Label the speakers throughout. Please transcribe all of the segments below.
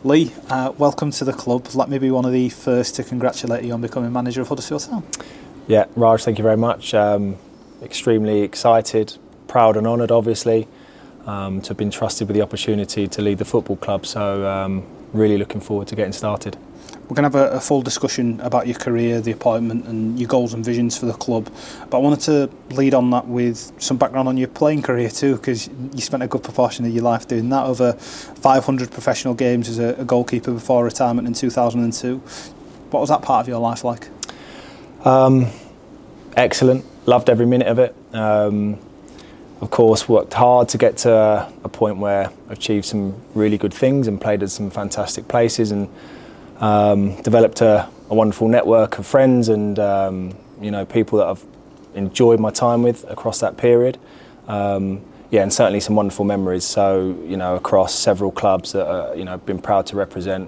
Speaker 1: Lee, welcome to the club. Let me be one of the first to congratulate you on becoming manager of Huddersfield Town.
Speaker 2: Yeah, Raj, thank you very much. Extremely excited, proud and honoured, obviously, to have been trusted with the opportunity to lead the football club. So really looking forward to getting started.
Speaker 1: We're going to have a full discussion about your career, the appointment and your goals and visions for the club. But I wanted to lead on that with some background on your playing career too, because you spent a good proportion of your life doing that. Over 500 professional games as a goalkeeper before retirement in 2002. What was that part of your life like?
Speaker 2: Excellent. Loved every minute of it. Of course, worked hard to get to a point where I achieved some really good things and played at some fantastic places, and developed a wonderful network of friends and people that I've enjoyed my time with across that period. And certainly some wonderful memories. So across several clubs that I've been proud to represent.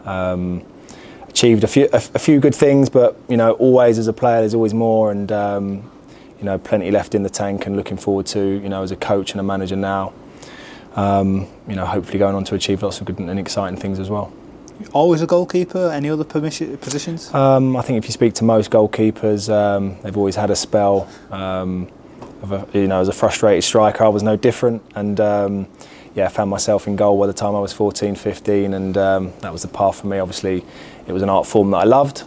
Speaker 2: Achieved a few good things, but always as a player there's always more, and plenty left in the tank, and looking forward to as a coach and a manager now, hopefully going on to achieve lots of good and exciting things as well.
Speaker 1: Always a goalkeeper? Any other positions?
Speaker 2: I think if you speak to most goalkeepers, they've always had a spell as a frustrated striker. I was no different, and I found myself in goal by the time I was 14, 15, and that was the path for me. Obviously, it was an art form that I loved,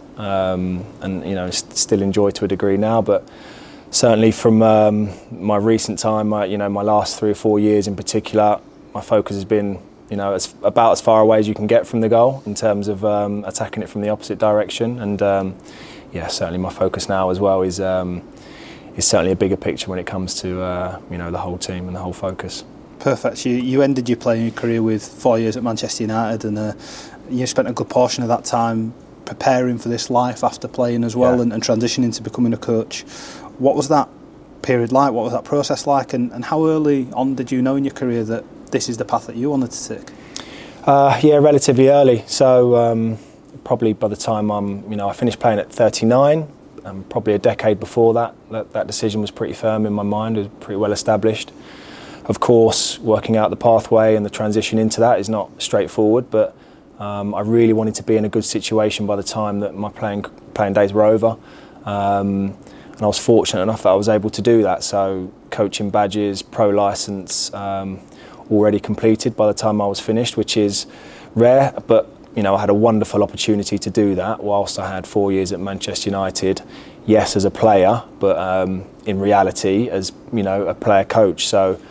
Speaker 2: and still enjoy to a degree now. But certainly from my recent time, my last 3 or 4 years in particular, my focus has been about as far away as you can get from the goal in terms of attacking it from the opposite direction. And certainly my focus now as well is certainly a bigger picture when it comes to the whole team and the whole focus.
Speaker 1: Perfect. You ended your playing career with 4 years at Manchester United, and you spent a good portion of that time preparing for this life after playing as well, and transitioning to becoming a coach. What was that period like? What was that process like? And how early on did you know in your career that this is the path that you wanted to take?
Speaker 2: Relatively early. So probably by the time I finished playing at 39, probably a decade before that decision was pretty firm in my mind. It was pretty well established. Of course, working out the pathway and the transition into that is not straightforward, but I really wanted to be in a good situation by the time that my playing days were over. And I was fortunate enough that I was able to do that. So coaching badges, pro licence, already completed by the time I was finished, which is rare, but I had a wonderful opportunity to do that whilst I had 4 years at Manchester United. Yes, as a player, but in reality as a player coach. So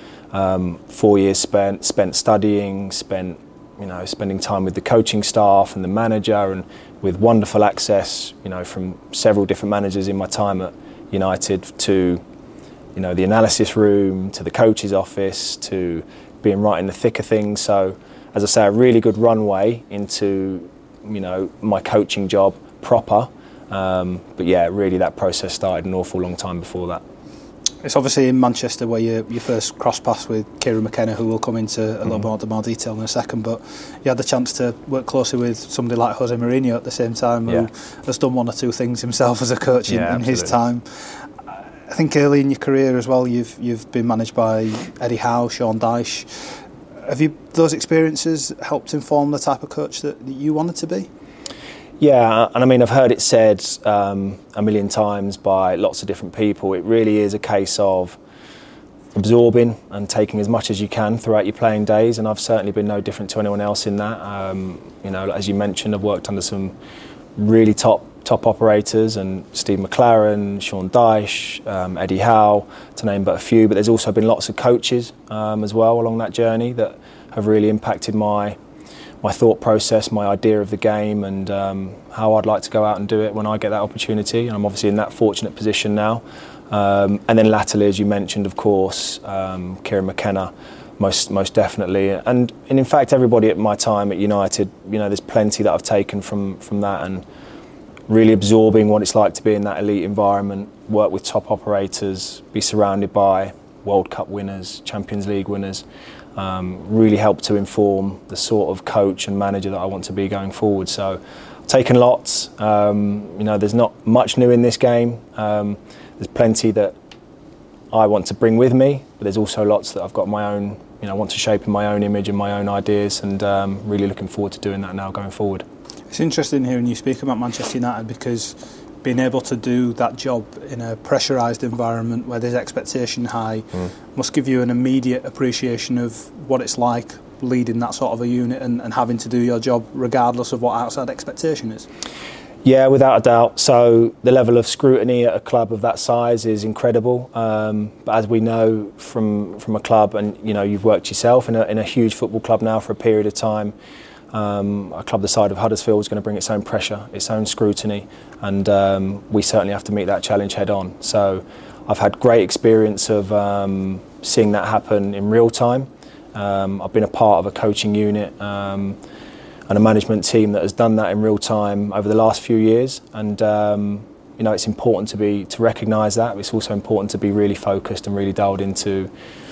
Speaker 2: 4 years spent studying, spending time with the coaching staff and the manager, and with wonderful access from several different managers in my time at United to the analysis room, to the coach's office, to being right in the thick of things. So, as I say, a really good runway into my coaching job proper. But really that process started an awful long time before that.
Speaker 1: It's obviously in Manchester where you first cross paths with Kieran McKenna, who we'll come into a little bit more detail in a second. But you had the chance to work closely with somebody like Jose Mourinho at the same time, who has done one or two things himself as a coach in his time. I think early in your career as well, you've been managed by Eddie Howe, Sean Dyche. Have those experiences helped inform the type of coach that you wanted to be?
Speaker 2: Yeah, and I mean, I've heard it said a million times by lots of different people. It really is a case of absorbing and taking as much as you can throughout your playing days, and I've certainly been no different to anyone else in that. As you mentioned, I've worked under some really top operators, and Steve McLaren, Sean Dyche, Eddie Howe, to name but a few. But there's also been lots of coaches as well along that journey that have really impacted my thought process, my idea of the game, and how I'd like to go out and do it when I get that opportunity. And I'm obviously in that fortunate position now. And then latterly, as you mentioned, of course, Kieran McKenna, most definitely. And in fact, everybody at my time at United, there's plenty that I've taken from that, and really absorbing what it's like to be in that elite environment, work with top operators, be surrounded by World Cup winners, Champions League winners, really helped to inform the sort of coach and manager that I want to be going forward. So I've taken lots. There's not much new in this game. There's plenty that I want to bring with me, but there's also lots that I've got my own want to shape in my own image and my own ideas, and really looking forward to doing that now going forward.
Speaker 1: It's interesting hearing you speak about Manchester United, because being able to do that job in a pressurised environment where there's expectation high must give you an immediate appreciation of what it's like leading that sort of a unit and having to do your job regardless of what outside expectation is.
Speaker 2: Yeah, without a doubt. So the level of scrutiny at a club of that size is incredible. But as we know from a club, and you've worked yourself in a huge football club now for a period of time, a club the size of Huddersfield is going to bring its own pressure, its own scrutiny, and we certainly have to meet that challenge head on. So I've had great experience of seeing that happen in real time. I've been a part of a coaching unit and a management team that has done that in real time over the last few years, and it's important to recognise that. It's also important to be really focused and really dialed into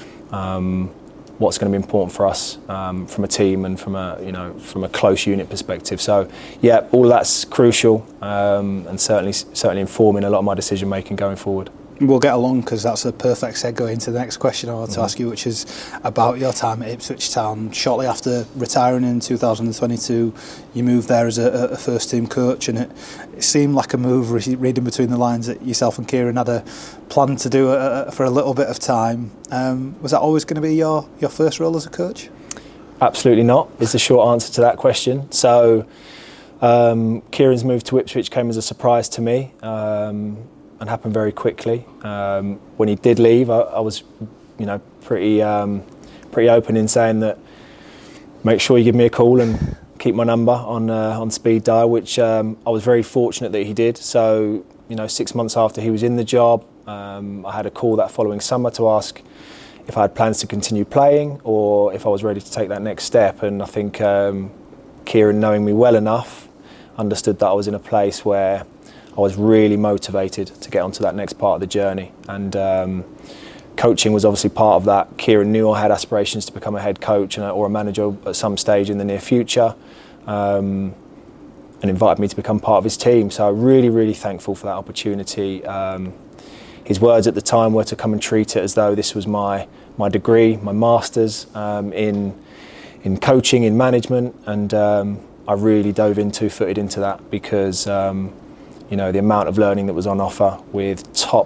Speaker 2: what's going to be important for us from a team and from a close unit perspective. So yeah, all of that's crucial, and certainly informing a lot of my decision making going forward.
Speaker 1: We'll get along, because that's a perfect segue into the next question I want to ask you, which is about your time at Ipswich Town. Shortly after retiring in 2022, you moved there as a first-team coach, and it seemed like a move, reading between the lines, that yourself and Kieran had a plan to do for a little bit of time. Was that always going to be your first role as a coach?
Speaker 2: Absolutely not, is the short answer to that question. So Kieran's move to Ipswich came as a surprise to me. And happened very quickly. When he did leave, I was, pretty open in saying that make sure you give me a call and keep my number on speed dial, which I was very fortunate that he did. So 6 months after he was in the job, I had a call that following summer to ask if I had plans to continue playing or if I was ready to take that next step. And I think Kieran, knowing me well enough, understood that I was in a place where I was really motivated to get onto that next part of the journey, and coaching was obviously part of that. Kieran knew I had aspirations to become a head coach or a manager at some stage in the near future, and invited me to become part of his team. So really, really thankful for that opportunity. His words at the time were to come and treat it as though this was my degree, my master's in coaching, in management, and I really dove in two-footed into that, because the amount of learning that was on offer with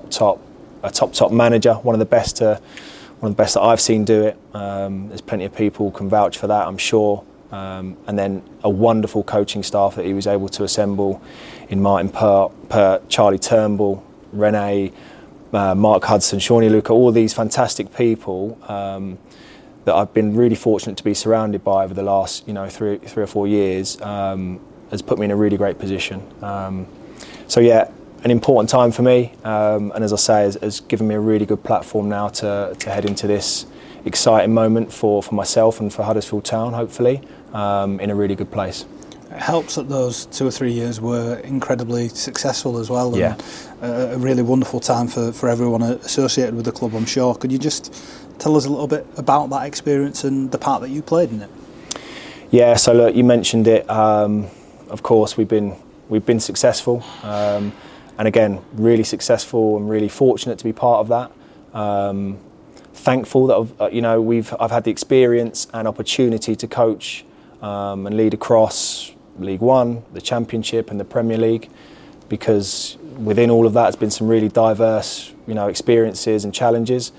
Speaker 2: a top manager, one of the best that I've seen do it. There's plenty of people who can vouch for that, I'm sure. And then a wonderful coaching staff that he was able to assemble in Martin Pert, Charlie Turnbull, Rene, Mark Hudson, Shawnee Luca, all these fantastic people that I've been really fortunate to be surrounded by over the last 3 or 4 years, has put me in a really great position. So yeah, an important time for me, and as I say, has given me a really good platform now to head into this exciting moment for myself and for Huddersfield Town, hopefully, in a really good place.
Speaker 1: It helps that those 2 or 3 years were incredibly successful as well, and
Speaker 2: yeah,
Speaker 1: a really wonderful time for everyone associated with the club, I'm sure. Could you just tell us a little bit about that experience and the part that you played in it?
Speaker 2: Yeah, so look, you mentioned it. Of course, we've been successful, and again, really successful and really fortunate to be part of that. Thankful that I've had the experience and opportunity to coach and lead across League One, the Championship, and the Premier League, because within all of that, has been some really diverse, experiences and challenges.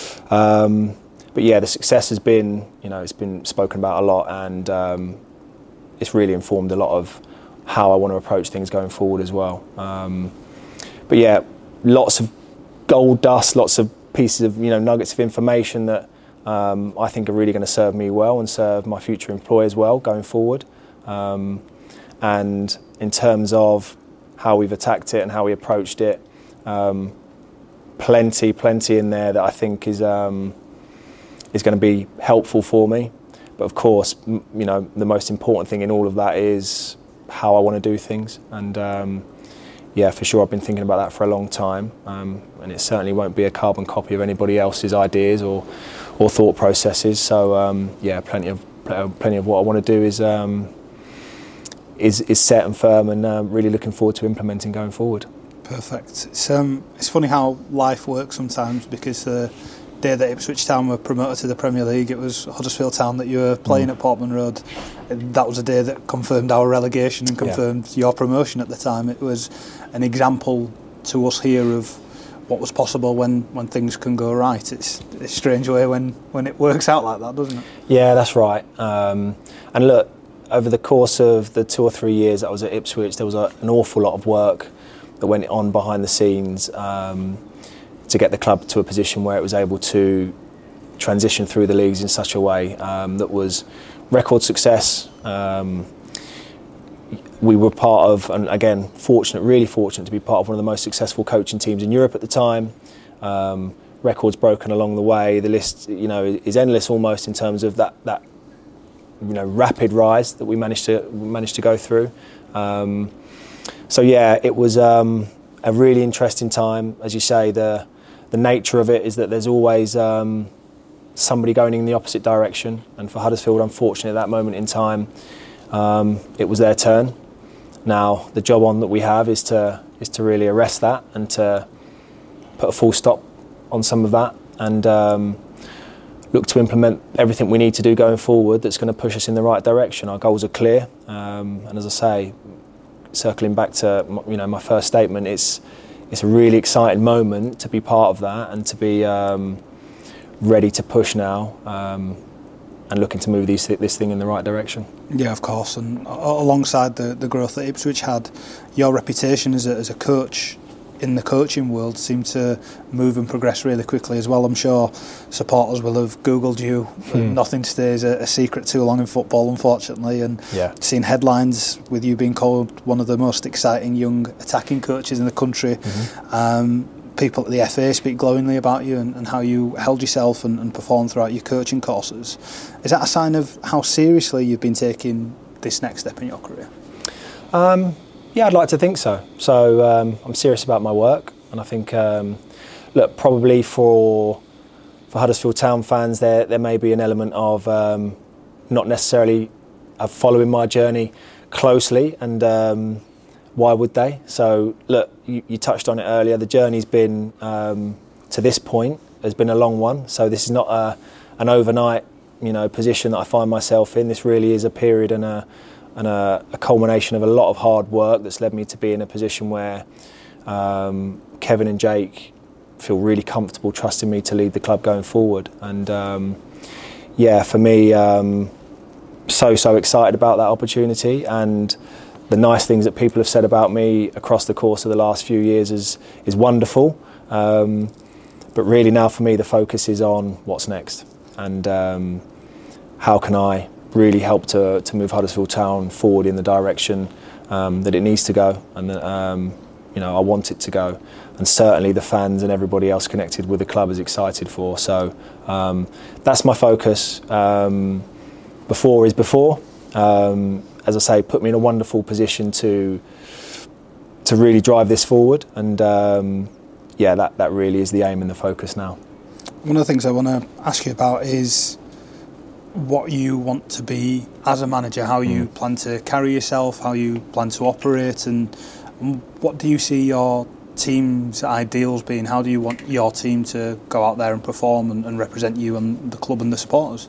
Speaker 2: But yeah, the success has been, it's been spoken about a lot, and it's really informed a lot of how I want to approach things going forward as well. But yeah, lots of gold dust, lots of pieces of nuggets of information that I think are really going to serve me well and serve my future employers well going forward. And in terms of how we've attacked it and how we approached it, plenty in there that I think is going to be helpful for me. But of course, the most important thing in all of that is how I want to do things, and yeah, for sure I've been thinking about that for a long time, and it certainly won't be a carbon copy of anybody else's ideas or thought processes. So yeah, plenty of what I want to do is set and firm, and really looking forward to implementing going forward.
Speaker 1: Perfect. It's funny how life works sometimes, because day that Ipswich Town were promoted to the Premier League, it was Huddersfield Town that you were playing at Portman Road. That was a day that confirmed our relegation and confirmed your promotion at the time. It was an example to us here of what was possible when things can go right. It's a strange way when it works out like that, doesn't it?
Speaker 2: Yeah, that's right. And look, over the course of the 2 or 3 years that I was at Ipswich, there was an awful lot of work that went on behind the scenes to get the club to a position where it was able to transition through the leagues in such a way that was record success. We were part of, and again, really fortunate to be part of one of the most successful coaching teams in Europe at the time. Records broken along the way. The list, is endless almost in terms of that rapid rise that we managed to go through. So yeah, it was a really interesting time. As you say, the nature of it is that there's always somebody going in the opposite direction, and for Huddersfield, unfortunately, at that moment in time, it was their turn. Now, the job on that we have is to really arrest that and to put a full stop on some of that, and look to implement everything we need to do going forward that's going to push us in the right direction. Our goals are clear, and as I say, circling back to my first statement, it's a really exciting moment to be part of that and to be ready to push now and looking to move this thing in the right direction.
Speaker 1: Yeah, of course. And alongside the growth that Ipswich had, your reputation as a coach in the coaching world seemed to move and progress really quickly as well. I'm sure supporters will have Googled you. Nothing stays a secret too long in football, unfortunately, and seen headlines with you being called one of the most exciting young attacking coaches in the country. People at the FA speak glowingly about you and how you held yourself and performed throughout your coaching courses. Is that a sign of how seriously you've been taking this next step in your career?
Speaker 2: Yeah, I'd like to think so. So I'm serious about my work, and I think, look, probably for Huddersfield Town fans, there may be an element of not necessarily following my journey closely, and why would they? So, look, you touched on it earlier. The journey's been to this point has been a long one. So this is not an overnight, position that I find myself in. This really is a period and a culmination of a lot of hard work that's led me to be in a position where Kevin and Jake feel really comfortable trusting me to lead the club going forward. And for me, so excited about that opportunity, and the nice things that people have said about me across the course of the last few years is wonderful. But really now for me the focus is on what's next, and how can I really help to move Huddersfield Town forward in the direction that it needs to go, and that I want it to go, and certainly the fans and everybody else connected with the club is excited for. So that's my focus. Before is before. As I say, put me in a wonderful position to really drive this forward, and that really is the aim and the focus now.
Speaker 1: One of the things I want to ask you about is what you want to be as a manager, how you plan to carry yourself, how you plan to operate, and what do you see your team's ideals being? How do you want your team to go out there and perform and represent you and the club and the supporters?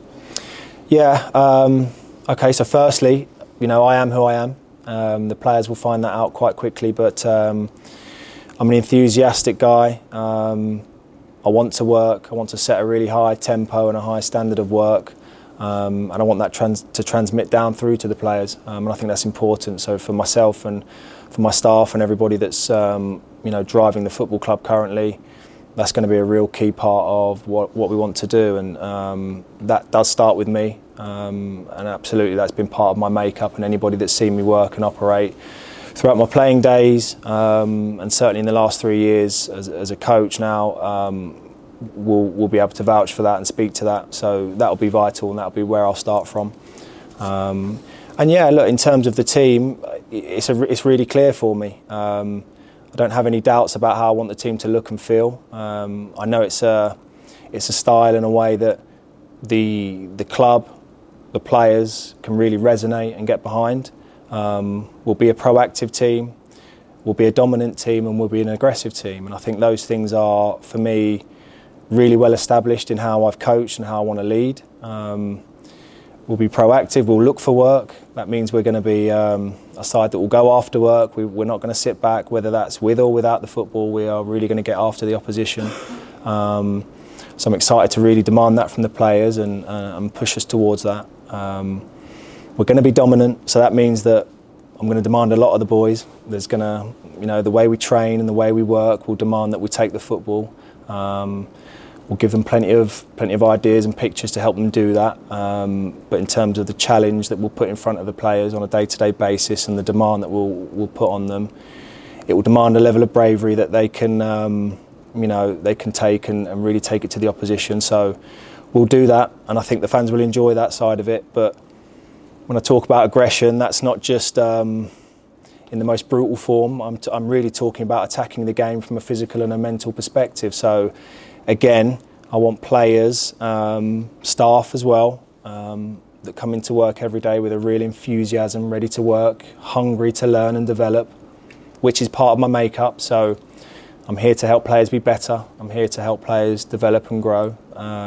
Speaker 2: Okay, so firstly, I am who I am. The players will find that out quite quickly, but I'm an enthusiastic guy. I want to work. I want to set a really high tempo and a high standard of work, and I want that to transmit down through to the players. And I think that's important. So for myself and for my staff and everybody that's driving the football club currently, that's going to be a real key part of what we want to do, and that does start with me. And absolutely that's been part of my makeup, and anybody that's seen me work and operate throughout my playing days, and certainly in the last 3 years as a coach now, will be able to vouch for that and speak to that. So that'll be vital, and that'll be where I'll start from. And look, in terms of the team, it's really clear for me. I don't have any doubts about how I want the team to look and feel. I know it's a style and a way that the club, the players can really resonate and get behind. We'll be a proactive team, we'll be a dominant team, and we'll be an aggressive team. And I think those things are, for me, really well established in how I've coached and how I want to lead. We'll be proactive, we'll look for work. That means we're going to be a side that will go after work. We're not going to sit back, whether that's with or without the football. We are really going to get after the opposition. So I'm excited to really demand that from the players and push us towards that. We're going to be dominant, so that means that I'm going to demand a lot of the boys. There's going to, the way we train and the way we work will demand that we take the football. We'll give them plenty of ideas and pictures to help them do that. But in terms of the challenge that we'll put in front of the players on a day-to-day basis and the demand that we'll put on them, it will demand a level of bravery that they can, they can take and really take it to the opposition. So we'll do that, and I think the fans will enjoy that side of it. But when I talk about aggression, that's not just in the most brutal form. I'm really talking about attacking the game from a physical and a mental perspective. So again, I want players, staff as well, that come into work every day with a real enthusiasm, ready to work, hungry to learn and develop, which is part of my makeup. So I'm here to help players be better. I'm here to help players develop and grow.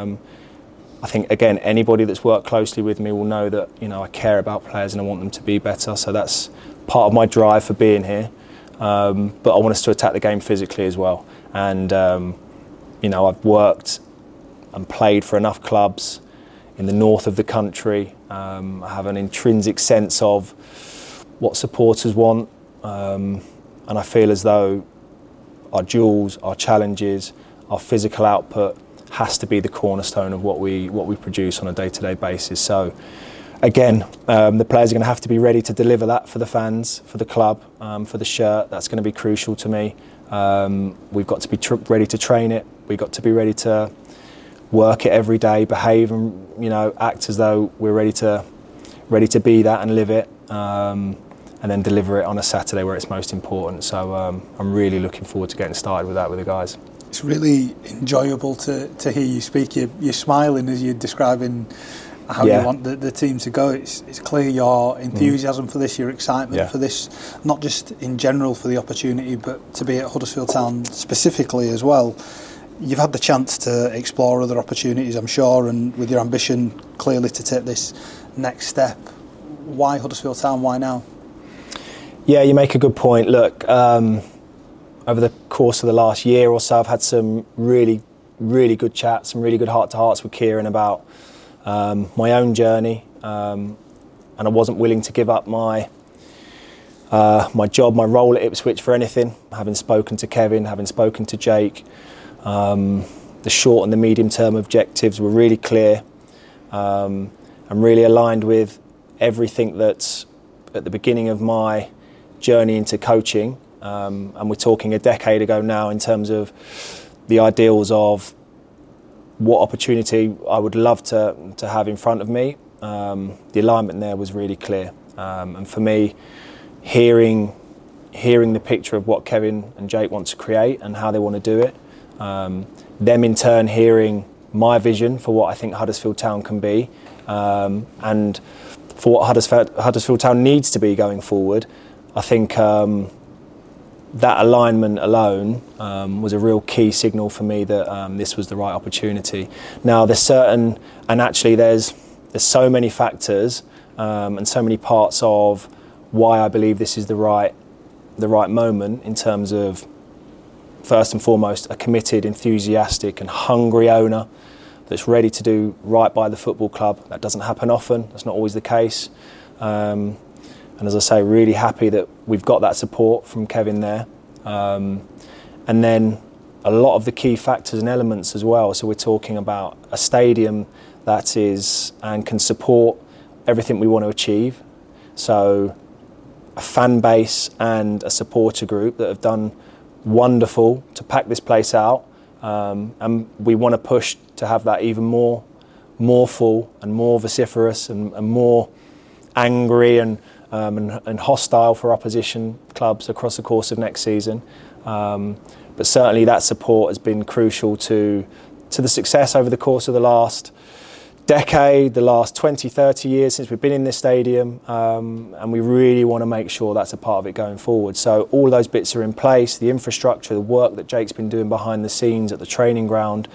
Speaker 2: I think, again, anybody that's worked closely with me will know that, I care about players and I want them to be better. So that's part of my drive for being here. But I want us to attack the game physically as well. And, I've worked and played for enough clubs in the north of the country. I have an intrinsic sense of what supporters want. And I feel as though our duels, our challenges, our physical output has to be the cornerstone of what we produce on a day-to-day basis. So again, the players are going to have to be ready to deliver that for the fans, for the club, for the shirt. That's going to be crucial to me. We've got to be ready to train it. We've got to be ready to work it every day, behave and act as though we're ready to be that and live it, and then deliver it on a Saturday where it's most important. So I'm really looking forward to getting started with that with the guys.
Speaker 1: It's really enjoyable to hear you speak. You're smiling as you're describing how you want the team to go. It's clear your enthusiasm for this, your excitement for this, not just in general for the opportunity, but to be at Huddersfield Town specifically as well. You've had the chance to explore other opportunities, I'm sure, and with your ambition clearly to take this next step. Why Huddersfield Town? Why now?
Speaker 2: Yeah, you make a good point. Look, over the course of the last year or so, I've had some really, really good chats, some really good heart-to-hearts with Kieran about my own journey, and I wasn't willing to give up my job, my role at Ipswich for anything. Having spoken to Kevin, having spoken to Jake, the short and the medium-term objectives were really clear. I'm really aligned with everything that's at the beginning of my journey into coaching. And we're talking a decade ago now in terms of the ideals of what opportunity I would love to have in front of me. The alignment there was really clear. And for me, hearing the picture of what Kevin and Jake want to create and how they want to do it, them in turn hearing my vision for what I think Huddersfield Town can be, and for what Huddersfield Town needs to be going forward, I think that alignment alone was a real key signal for me that this was the right opportunity. Now there's so many factors and so many parts of why I believe this is the right moment in terms of, first and foremost, a committed, enthusiastic and hungry owner that's ready to do right by the football club. That doesn't happen often, that's not always the case. And as I say, really happy that we've got that support from Kevin there. And then a lot of the key factors and elements as well. So we're talking about a stadium that is and can support everything we want to achieve. So a fan base and a supporter group that have done wonderful to pack this place out. And we want to push to have that even more full and more vociferous and more angry and hostile for opposition clubs across the course of next season. But certainly that support has been crucial to the success over the course of the last decade, the last 20, 30 years since we've been in this stadium, and we really want to make sure that's a part of it going forward. So all those bits are in place, the infrastructure, the work that Jake's been doing behind the scenes at the training ground,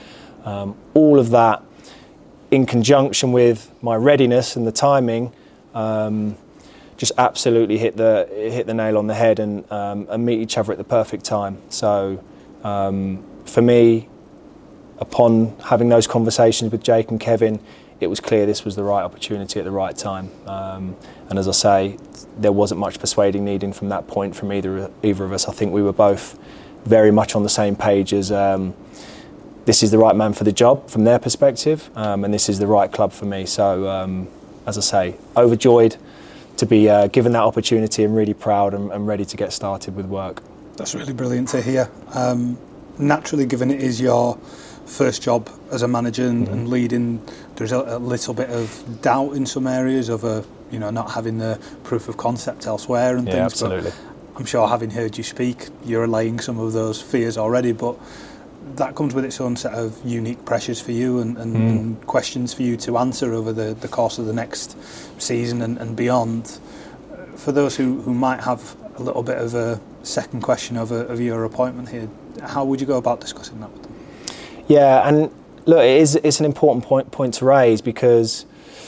Speaker 2: All of that, in conjunction with my readiness and the timing, just absolutely hit the nail on the head and meet each other at the perfect time. So for me, upon having those conversations with Jake and Kevin, it was clear this was the right opportunity at the right time. And as I say, there wasn't much persuading needed from that point from either of us. I think we were both very much on the same page as this is the right man for the job from their perspective, and this is the right club for me. So, as I say, overjoyed to be given that opportunity and really proud and ready to get started with work.
Speaker 1: That's really brilliant to hear. Naturally, given it is your first job as a manager and leading, there's a little bit of doubt in some areas of not having the proof of concept elsewhere and things.
Speaker 2: Absolutely.
Speaker 1: But I'm sure, having heard you speak, you're allaying some of those fears already, but that comes with its own set of unique pressures for you and questions for you to answer over the course of the next season and beyond. For those who might have a little bit of a second question of your appointment here, how would you go about discussing that with them?
Speaker 2: Yeah, and look, it's an important point to raise, because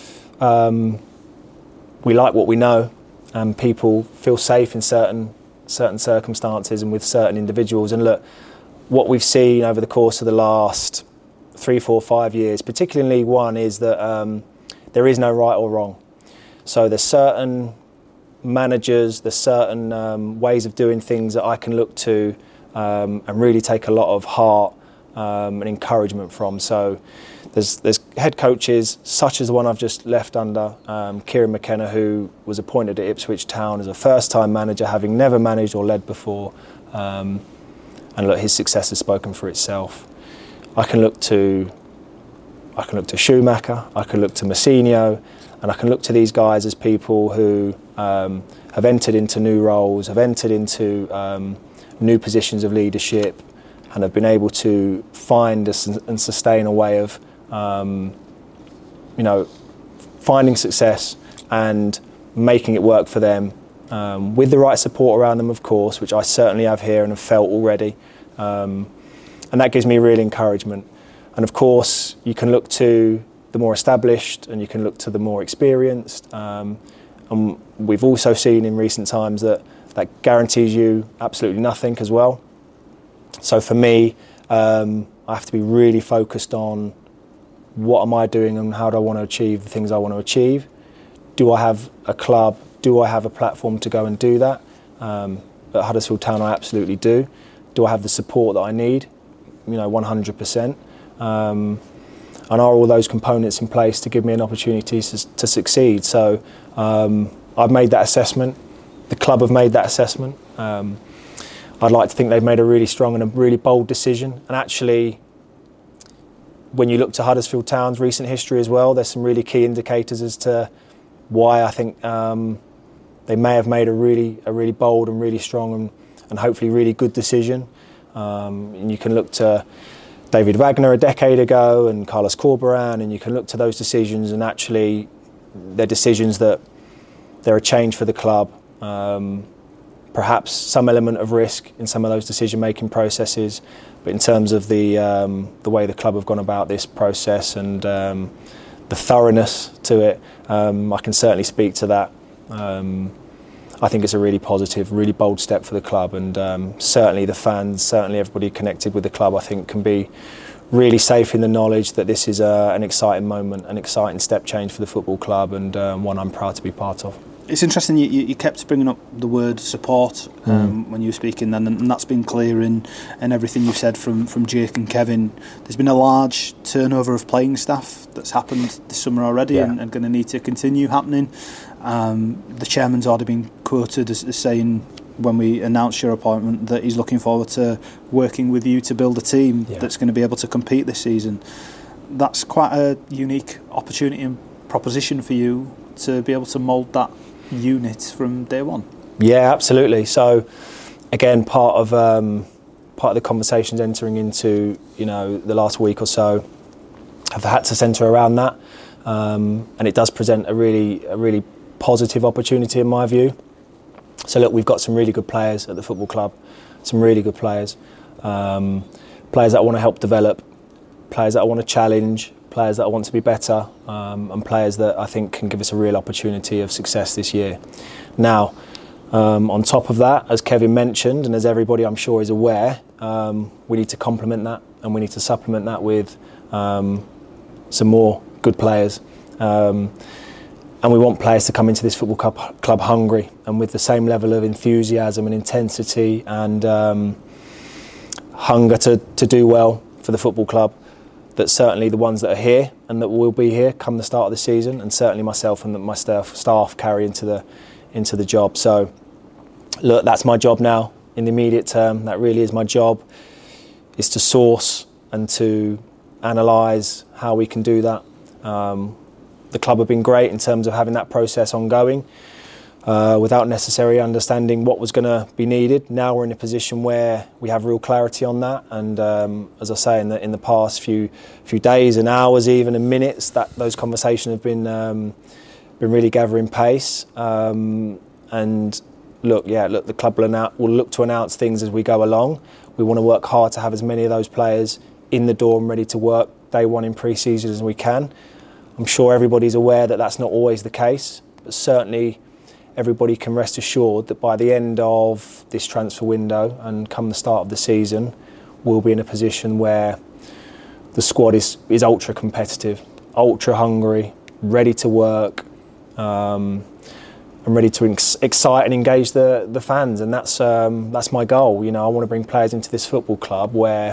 Speaker 2: we like what we know, and people feel safe in certain circumstances and with certain individuals. And look, what we've seen over the course of the last 3, 4, 5 years, particularly in League One, is that there is no right or wrong. So there's certain managers, there's certain ways of doing things that I can look to and really take a lot of heart and encouragement from. So there's head coaches such as the one I've just left under, Kieran McKenna, who was appointed at Ipswich Town as a first-time manager, having never managed or led before. And look, his success has spoken for itself. I can look to Schumacher, I can look to Mousinho, and I can look to these guys as people who have entered into new roles, have entered into new positions of leadership, and have been able to find and sustain a way of, finding success and making it work for them. With the right support around them, of course, which I certainly have here and have felt already. And that gives me real encouragement. And of course, you can look to the more established and you can look to the more experienced. And we've also seen in recent times that guarantees you absolutely nothing as well. So for me, I have to be really focused on what am I doing and how do I want to achieve the things I want to achieve. Do I have a club? Do I have a platform to go and do that? At Huddersfield Town, I absolutely do. Do I have the support that I need? 100%. And are all those components in place to give me an opportunity to succeed? So I've made that assessment. The club have made that assessment. I'd like to think they've made a really strong and a really bold decision. And actually, when you look to Huddersfield Town's recent history as well, there's some really key indicators as to why I think they may have made a really bold and really strong and hopefully really good decision. And you can look to David Wagner a decade ago and Carlos Corberán, and you can look to those decisions, and actually they're decisions that they're a change for the club. Perhaps some element of risk in some of those decision-making processes, but in terms of the way the club have gone about this process and the thoroughness to it, I can certainly speak to that. I think it's a really positive, really bold step for the club, and certainly the fans, certainly everybody connected with the club, I think can be really safe in the knowledge that this is an exciting moment, an exciting step change for the football club, and one I'm proud to be part of.
Speaker 1: It's interesting you kept bringing up the word support when you were speaking then, and that's been clear in everything you've said from Jake and Kevin. There's been a large turnover of playing staff that's happened this summer already, and going to need to continue happening. The chairman's already been quoted as saying, when we announced your appointment, that he's looking forward to working with you to build a team that's going to be able to compete this season. That's quite a unique opportunity and proposition for you to be able to mould that unit from day one.
Speaker 2: Yeah, absolutely. So again, part of the conversations entering into the last week or so have had to centre around that, and it does present a really positive opportunity in my view. So look, we've got some really good players at the football club, some really good players that I want to help develop players that I want to challenge, players that I want to be better, and players that I think can give us a real opportunity of success this year. Now, on top of that, as Kevin mentioned, and as everybody I'm sure is aware, we need to complement that and we need to supplement that with some more good players. And we want players to come into this football club hungry and with the same level of enthusiasm and intensity and hunger to do well for the football club that certainly the ones that are here and that will be here come the start of the season, and certainly myself and my staff carry into the job. So look, that's my job now in the immediate term. That really is my job, is to source and to analyse how we can do that. The club have been great in terms of having that process ongoing without necessarily understanding what was going to be needed. Now we're in a position where we have real clarity on that, and as I say, in the past few days and hours, even and minutes, that those conversations have been really gathering pace. And look, the club will look to announce things as we go along. We want to work hard to have as many of those players in the door and ready to work day one in pre-season as we can. I'm sure everybody's aware that that's not always the case, but certainly everybody can rest assured that by the end of this transfer window and come the start of the season, we'll be in a position where the squad is ultra competitive, ultra hungry, ready to work, and ready to excite and engage the fans. And that's my goal. You know, I want to bring players into this football club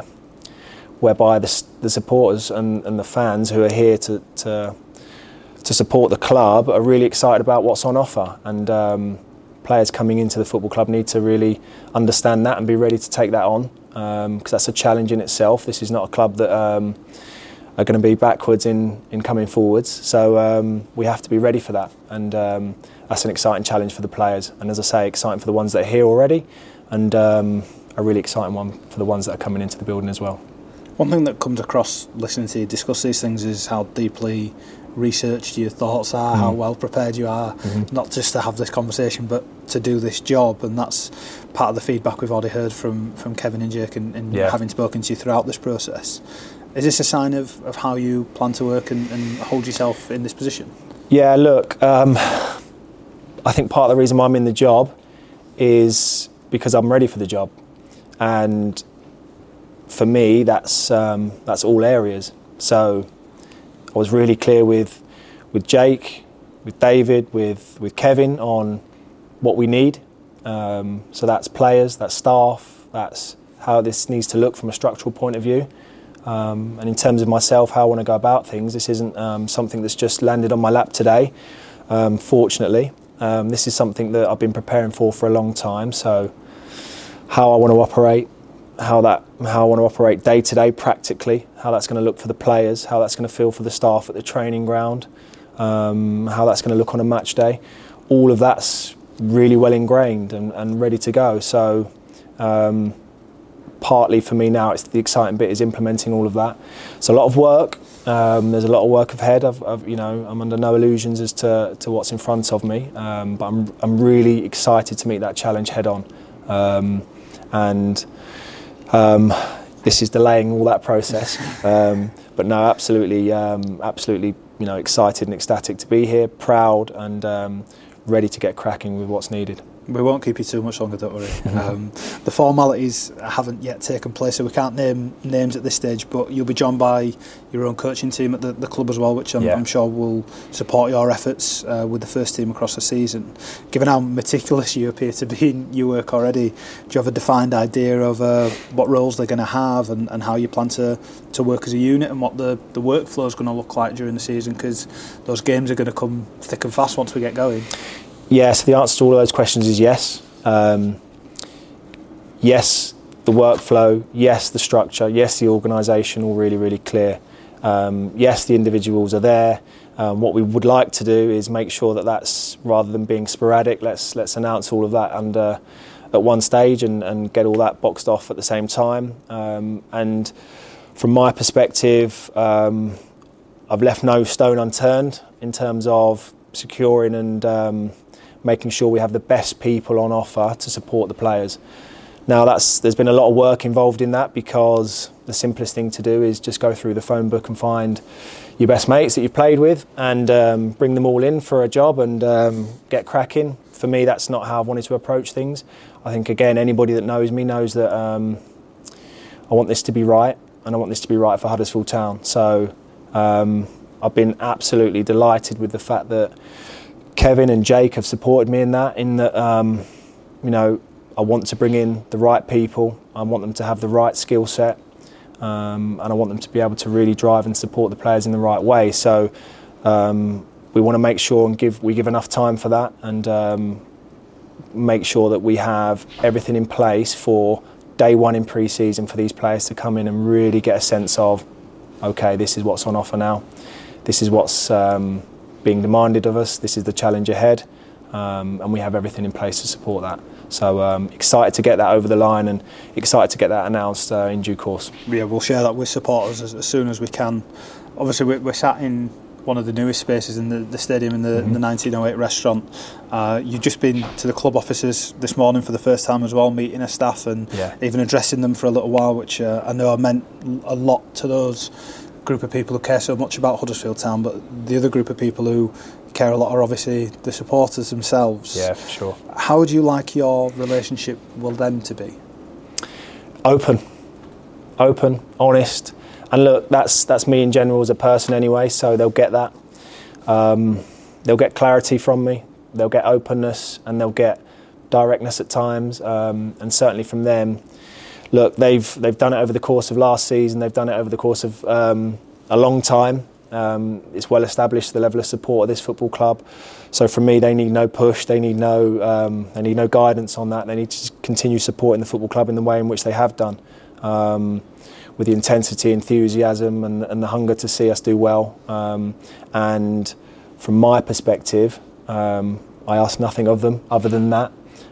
Speaker 2: whereby the supporters and the fans who are here to support the club are really excited about what's on offer. And players coming into the football club need to really understand that and be ready to take that on, because that's a challenge in itself. This is not a club that are going to be backwards in coming forwards. So we have to be ready for that. And that's an exciting challenge for the players. And as I say, exciting for the ones that are here already, and a really exciting one for the ones that are coming into the building as well.
Speaker 1: One thing that comes across listening to you discuss these things is how deeply researched your thoughts are, how well prepared you are, not just to have this conversation but to do this job. And that's part of the feedback we've already heard from Kevin and Jake and having spoken to you throughout this process. Is this a sign of how you plan to work and hold yourself in this position? Yeah, look,
Speaker 2: I think part of the reason why I'm in the job is because I'm ready for the job. And for me, that's all areas. So I was really clear with Jake, with David, with Kevin on what we need. So that's players, that's staff, that's how this needs to look from a structural point of view. And in terms of myself, how I want to go about things, this isn't something that's just landed on my lap today, fortunately. This is something that I've been preparing for a long time. So how I want to operate, how I want to operate day to day practically, how that's going to look for the players, how that's going to feel for the staff at the training ground, how that's going to look on a match day. All of that's really well ingrained and ready to go. So partly for me now, it's the exciting bit is implementing all of that. It's a lot of work. There's a lot of work ahead. I'm under no illusions as to what's in front of me, but I'm really excited to meet that challenge head on. This is delaying all that process, but no, absolutely, excited and ecstatic to be here, proud and ready to get cracking with what's needed.
Speaker 1: We won't keep you too much longer, don't worry. The formalities haven't yet taken place, so we can't name names at this stage, but you'll be joined by your own coaching team at the club as well, which I'm sure will support your efforts with the first team across the season. Given how meticulous you appear to be in your work already, do you have a defined idea of what roles they're going to have and how you plan to work as a unit and what the workflow is going to look like during the season? Because those games are going to come thick and fast once we get going.
Speaker 2: Yes, the answer to all of those questions is yes. Yes, the workflow. Yes, the structure. Yes, the organisation, all really, really clear. Yes, the individuals are there. What we would like to do is make sure that's, rather than being sporadic, let's announce all of that at one stage and get all that boxed off at the same time. And from my perspective, I've left no stone unturned in terms of securing and making sure we have the best people on offer to support the players. Now there's been a lot of work involved in that, because the simplest thing to do is just go through the phone book and find your best mates that you've played with and bring them all in for a job and get cracking. For me, that's not how I wanted to approach things. I think, again, anybody that knows me knows that I want this to be right, and I want this to be right for Huddersfield Town. So I've been absolutely delighted with the fact that Kevin and Jake have supported me in that I want to bring in the right people. I want them to have the right skill set, and I want them to be able to really drive and support the players in the right way. So we want to make sure and give enough time for that, and make sure that we have everything in place for day one in pre-season for these players to come in and really get a sense of, okay, this is what's on offer now. This is what's being demanded of us. This is the challenge ahead, and we have everything in place to support that. So excited to get that over the line and excited to get that announced in due course. Yeah,
Speaker 1: we'll share that with supporters as soon as we can. Obviously, we're sat in one of the newest spaces in the stadium, in the 1908 restaurant. You've just been to the club offices this morning for the first time as well, meeting a staff and even addressing them for a little while, which I know meant a lot to those group of people who care so much about Huddersfield Town, but the other group of people who care a lot are obviously the supporters themselves.
Speaker 2: Yeah, for sure.
Speaker 1: How would you like your relationship with them to be?
Speaker 2: Open, honest, and look, that's me in general as a person anyway, so they'll get that. They'll get clarity from me, they'll get openness, and they'll get directness at times, and certainly from them. Look, they've done it over the course of last season, they've done it over the course of a long time. It's well established the level of support of this football club. So for me, they need no push. They need no guidance on that. They need to continue supporting the football club in the way in which they have done, with the intensity, enthusiasm, and the hunger to see us do well. And from my perspective, I ask nothing of them other than that.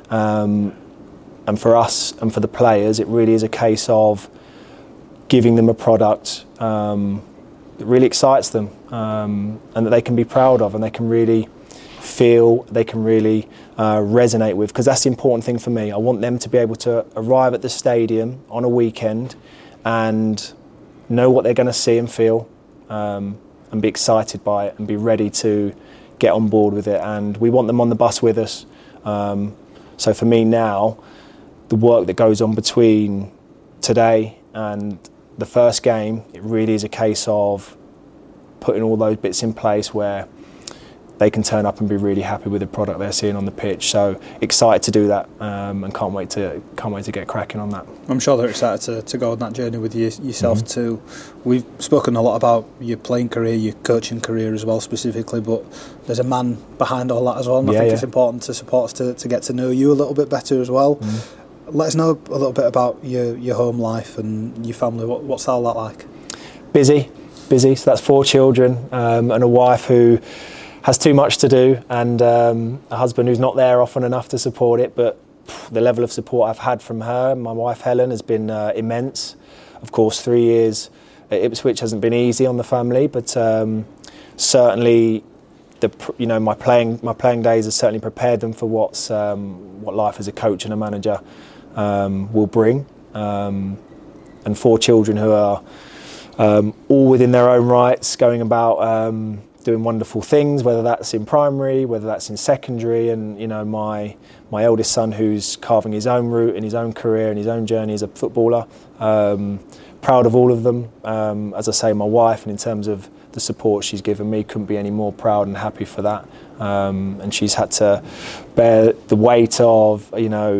Speaker 2: And for us and for the players, it really is a case of giving them a product that really excites them, and that they can be proud of, and they can really feel, they can really resonate with, because that's the important thing for me. I want them to be able to arrive at the stadium on a weekend and know what they're going to see and feel, and be excited by it and be ready to get on board with it. And we want them on the bus with us. So for me now, the work that goes on between today and the first game, it really is a case of putting all those bits in place where they can turn up and be really happy with the product they're seeing on the pitch. So excited to do that, and can't wait to get cracking on that.
Speaker 1: I'm sure they're excited to go on that journey with yourself too. We've spoken a lot about your playing career, your coaching career as well specifically, but there's a man behind all that as well, and I think it's important to supporters to get to know you a little bit better as well. Let us know a little bit about your home life and your family. What's all that like?
Speaker 2: Busy. So that's 4 children, and a wife who has too much to do, and a husband who's not there often enough to support it. But the level of support I've had from her, my wife Helen, has been immense. Of course, 3 years at Ipswich hasn't been easy on the family, but certainly my playing days have certainly prepared them for what life as a coach and a manager will bring. And 4 children who are all within their own rights, going about doing wonderful things, whether that's in primary, whether that's in secondary, and my eldest son who's carving his own route in his own career and his own journey as a footballer. Proud of all of them. As I say, my wife, and in terms of the support she's given me, couldn't be any more proud and happy for that. And she's had to bear the weight of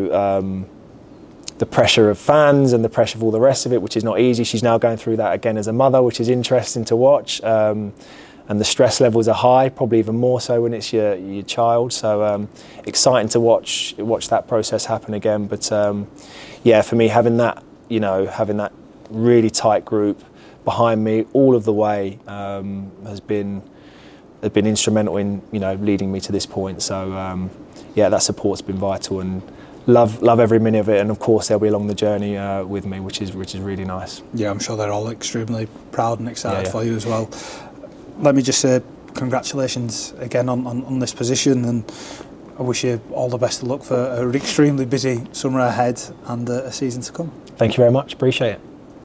Speaker 2: the pressure of fans and the pressure of all the rest of it, which is not easy. She's now going through that again as a mother, which is interesting to watch. And the stress levels are high, probably even more so when it's your child. So exciting to watch that process happen again. But for me, having that really tight group behind me all of the way has been instrumental in leading me to this point. So that support's been vital, and love every minute of it. And of course they'll be along the journey with me, which is really nice. Yeah,
Speaker 1: I'm sure they're all extremely proud and excited for you as well. Let me just say congratulations again on this position, and I wish you all the best of luck for an extremely busy summer ahead and a season to come.
Speaker 2: Thank you very much. Appreciate it.